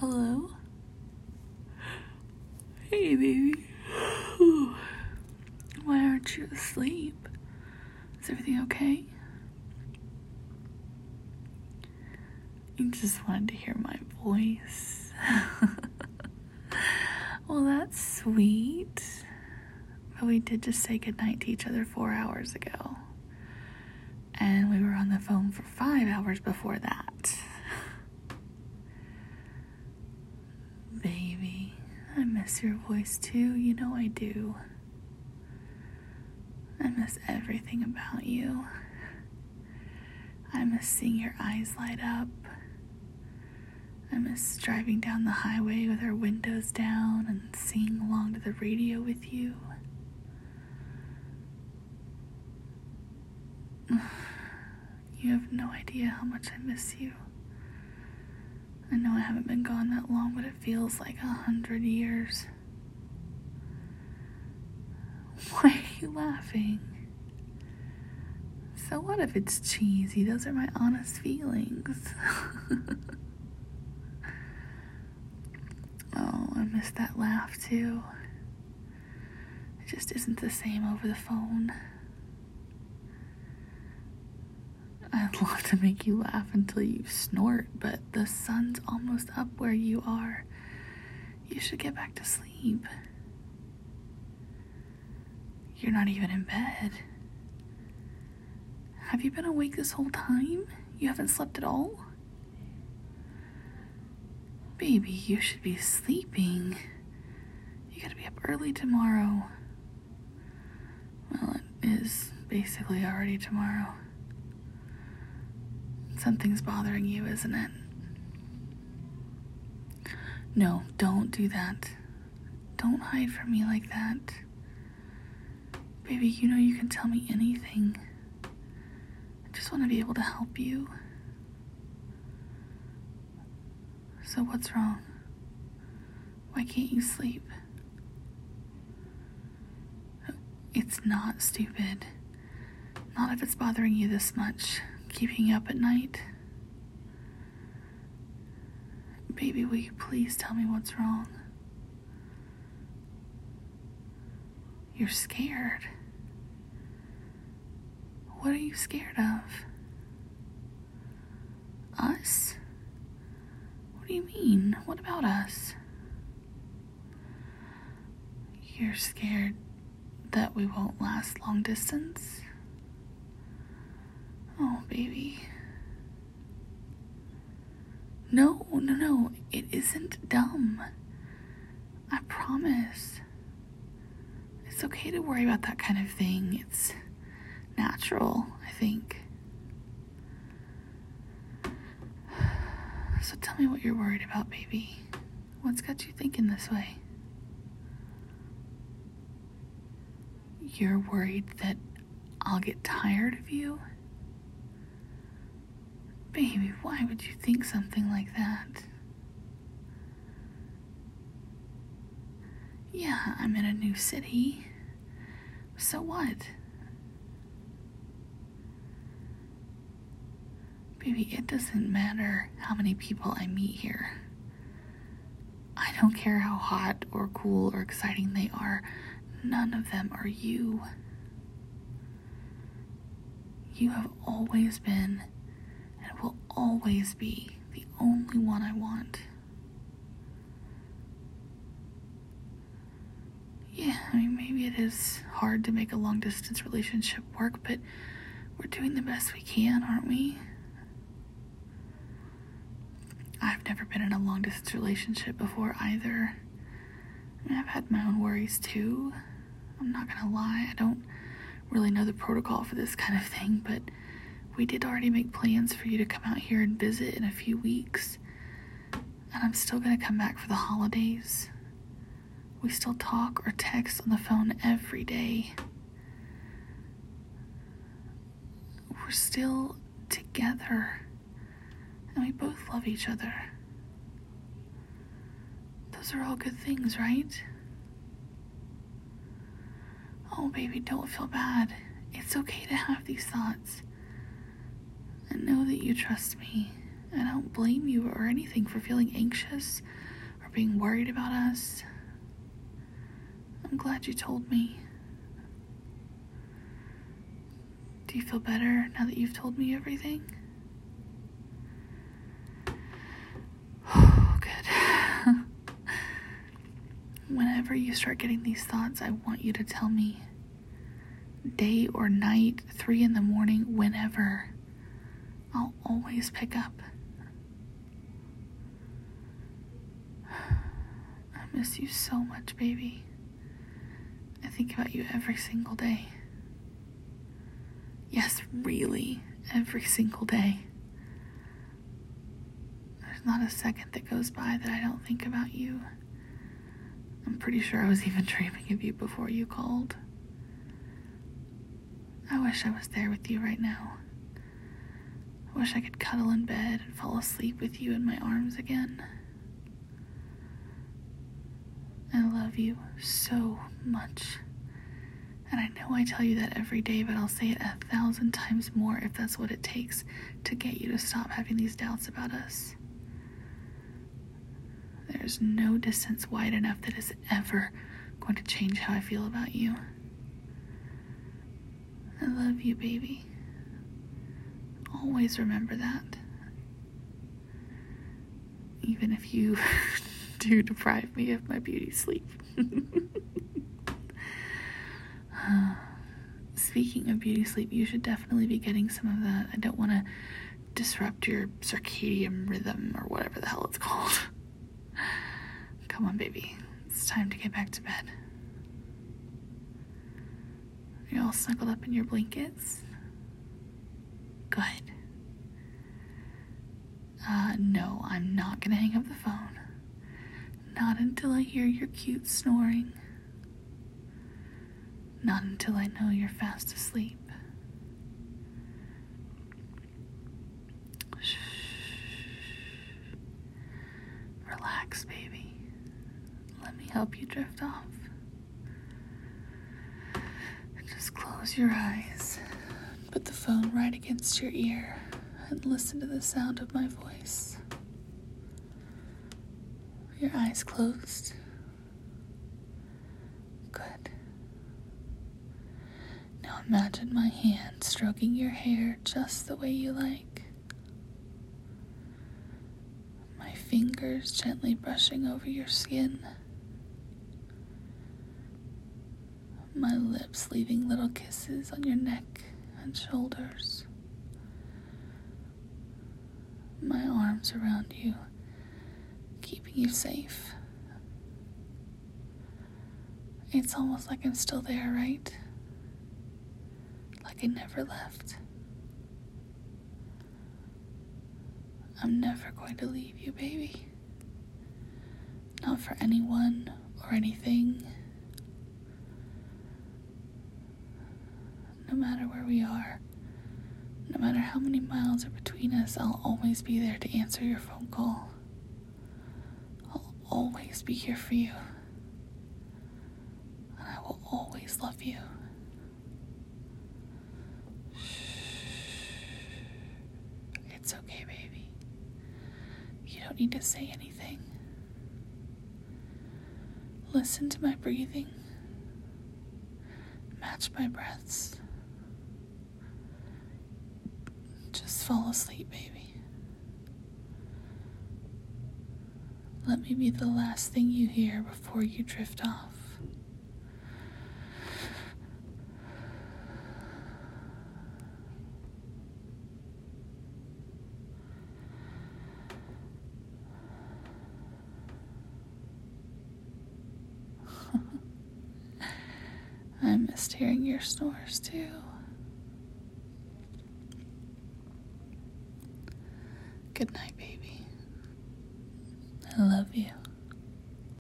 Hello? Hey, baby. Why aren't you asleep? Is everything okay? You just wanted to hear my voice. Well, that's sweet. But we did just say goodnight to each other 4 hours ago. And we were on the phone for 5 hours before that. Baby, I miss your voice too. You know I do. I miss everything about you. I miss seeing your eyes light up. I miss driving down the highway with our windows down and singing along to the radio with you. You have no idea how much I miss you. I know I haven't been gone that long, but it feels like 100 years. Why are you laughing? So what if it's cheesy? Those are my honest feelings. Oh, I miss that laugh too. It just isn't the same over the phone. I'd love to make you laugh until you snort, but the sun's almost up where you are. You should get back to sleep. You're not even in bed. Have you been awake this whole time? You haven't slept at all? Baby, you should be sleeping. You gotta be up early tomorrow. Well, it is basically already tomorrow. Something's bothering you, isn't it? No, don't do that. Don't hide from me like that. Baby, you know you can tell me anything. I just want to be able to help you. So what's wrong? Why can't you sleep? It's not stupid. Not if it's bothering you this much. Keeping you up at night. Baby, will you please tell me what's wrong? You're scared. What are you scared of? Us? What do you mean? What about us? You're scared that we won't last long distance? Oh, baby. No. It isn't dumb. I promise. It's okay to worry about that kind of thing. It's natural, I think. So tell me what you're worried about, baby. What's got you thinking this way? You're worried that I'll get tired of you? Baby, why would you think something like that? Yeah, I'm in a new city. So what? Baby, it doesn't matter how many people I meet here. I don't care how hot or cool or exciting they are. None of them are you. You have always been and will always be the only one I want. Yeah, I mean, maybe it is hard to make a long-distance relationship work, but we're doing the best we can, aren't we? I've never been in a long-distance relationship before either. I mean, I've had my own worries too. I'm not gonna lie, I don't really know the protocol for this kind of thing, but we did already make plans for you to come out here and visit in a few weeks. And I'm still gonna come back for the holidays. We still talk or text on the phone every day. We're still together. And we both love each other. Those are all good things, right? Oh, baby, don't feel bad. It's okay to have these thoughts. And know that you trust me. I don't blame you or anything for feeling anxious or being worried about us. I'm glad you told me. Do you feel better now that you've told me everything? Oh, good. Whenever you start getting these thoughts, I want you to tell me. Day or night, 3 a.m, whenever. I'll always pick up. I miss you so much, baby. I think about you every single day. Yes, really, every single day. There's not a second that goes by that I don't think about you. I'm pretty sure I was even dreaming of you before you called. I wish I was there with you right now. I wish I could cuddle in bed and fall asleep with you in my arms again. I love you so much. And I know I tell you that every day, but I'll say it 1,000 times more if that's what it takes to get you to stop having these doubts about us. There's no distance wide enough that is ever going to change how I feel about you. I love you, baby. Always remember that. Even if you do deprive me of my beauty sleep. Speaking of beauty sleep, you should definitely be getting some of that. I don't want to disrupt your circadian rhythm or whatever the hell it's called. Come on, baby. It's time to get back to bed. Are you all snuggled up in your blankets? Good. No, I'm not gonna hang up the phone. Not until I hear your cute snoring. Not until I know you're fast asleep. Shh. Relax, baby. Let me help you drift off. Just close your eyes. Put the phone right against your ear and listen to the sound of my voice. Your eyes closed. Good. Now imagine my hand stroking your hair just the way you like. My fingers gently brushing over your skin. My lips leaving little kisses on your neck and shoulders. My arms around you, keeping you safe. It's almost like I'm still there, right? Like I never left. I'm never going to leave you, baby. Not for anyone or anything. No matter where we are, no matter how many miles are between us, I'll always be there to answer your phone call. I'll always be here for you. And I will always love you. It's okay, baby. You don't need to say anything. Listen to my breathing. Match my breaths. Just fall asleep, baby. Let me be the last thing you hear before you drift off. I missed hearing your snores too. Good night, baby. I love you.